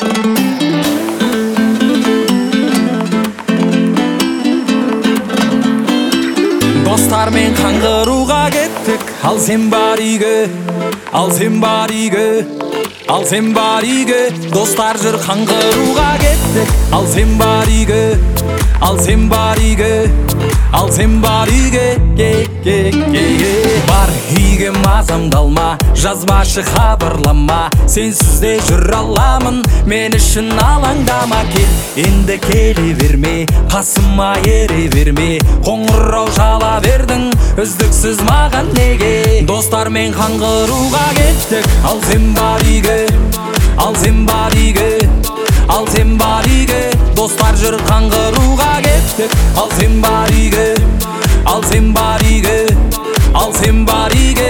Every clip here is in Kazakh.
Достармен қаңғыруға кеттік, ал сен бар үйге, ал сен бар үйге, ал сен бар үйге. Достар жүр қаңғыруға кеттік, ал сен бар үйге, ал сен бар үйге, ал сен бар үйге. Бар үйге мазамдалма, жазбашы хабарлама, сенсіз де жүр аламын, мен үшін алаңдама. Кел, енді келе берме, қасыма ере берме, қоңырау жала бердің, үздіксіз маған неге? Достармен қаңғыруға кеттік, ал сен бар үйге, ал сен бар үйге, ал сен бар үйге. Достар жүр қаңғыруға кеттік, ал сен бар үйге, ал сен бар үйге, ал сен бар үйге.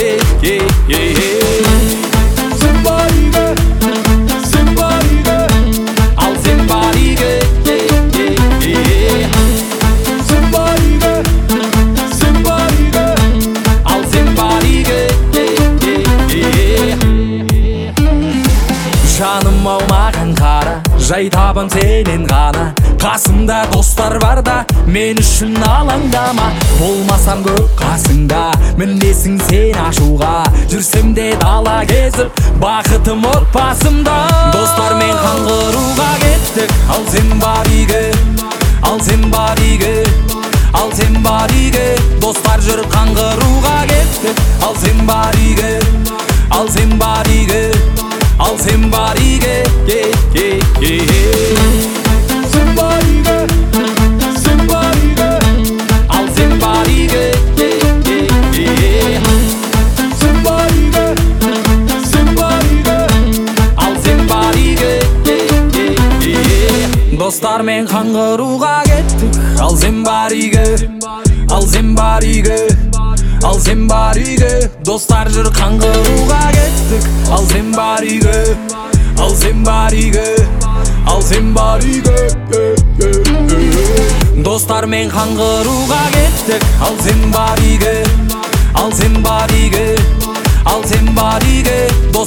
Сен бар үйге, сен бар үйге, ал сен бар үйге. Сен бар үйге, сен бар үйге, ал сен бар үйге. Жаным ау маған қара, жай табын сенен ғана, қасымда достар барда, мен үшін алаңдама. Болмасам көп қасыңда, мінесің сен ашуға, жүрсем де дала кезіп, бақытым отбасымда. Достармен қаңғыруға кеттік, ал сен бар үйге, ал сен бар үйге, ал сен бар үйге. Достар жүр қаңғыруға кеттік, ал сен бар үйге, ал сен бар үйге, ал сен бар үйге. Сен бар үйге, сен бар үйге, ал сен бар үйге. Сен бар үйге, сен бар үйге, ал сен бар үйге. Достармен қаңғыруға кеттік, ал сен бар үйге, ал сен бар үйге, ал сен бар үйге. Достар жүр қаңғыруға кеттік, ал сен бар үйге, ал сен бар үйге, ал сен бар үйге. Достармен қаңғыруға кеттік, ал сен бар үйге, ал сен бар үйге, ал сен бар үйге.